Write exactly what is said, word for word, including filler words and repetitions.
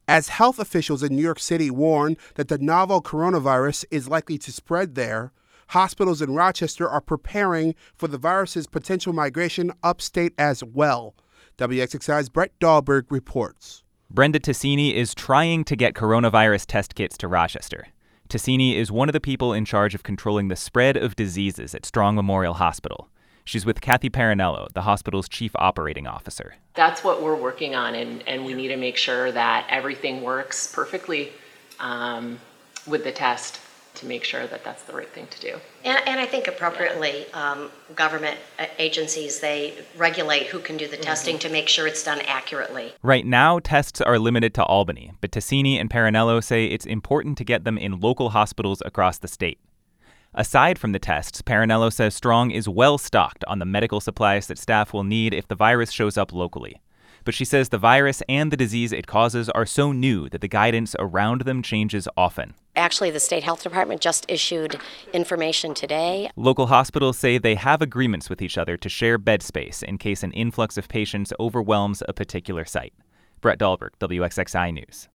As health officials in New York City warn that the novel coronavirus is likely to spread there, hospitals in Rochester are preparing for the virus's potential migration upstate as well. W X X I's Brett Dahlberg reports. Brenda Ticini is trying to get coronavirus test kits to Rochester. Ticini is one of the people in charge of controlling the spread of diseases at Strong Memorial Hospital. She's with Kathy Parinello, the hospital's chief operating officer. That's what we're working on, and, and we need to make sure that everything works perfectly um, with the test to make sure that that's the right thing to do. And, and I think appropriately, yeah. um, government agencies, they regulate who can do the mm-hmm. testing to make sure it's done accurately. Right now, tests are limited to Albany, but Ticini and Parinello say it's important to get them in local hospitals across the state. Aside from the tests, Parinello says Strong is well stocked on the medical supplies that staff will need if the virus shows up locally. But she says the virus and the disease it causes are so new that the guidance around them changes often. Actually, the state health department just issued information today. Local hospitals say they have agreements with each other to share bed space in case an influx of patients overwhelms a particular site. Brett Dahlberg, W X X I News.